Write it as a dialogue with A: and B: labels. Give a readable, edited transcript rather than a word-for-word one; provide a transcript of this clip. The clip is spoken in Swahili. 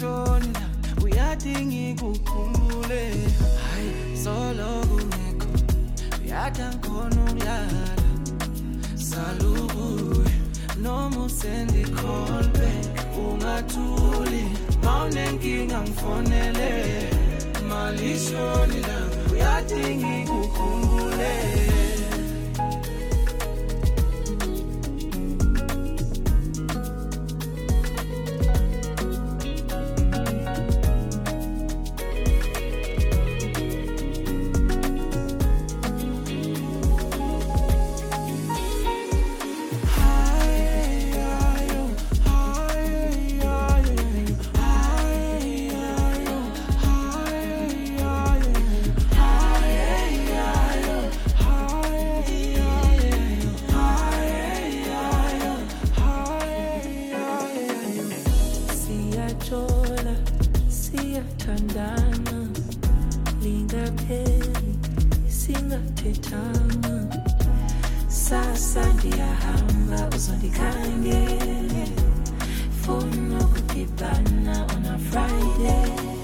A: malishoni la uyadingi kukhumbule hayi solo kungekho uyada ngkhona ukulala salubuye noma usendi call back ungathuli mawunenkinga ngifonele malishoni la uyadingi kukhumbule
B: Tandana linga peli singathethanga sasa ndiyahamba uzondikhangele funa ukudibana on a Friday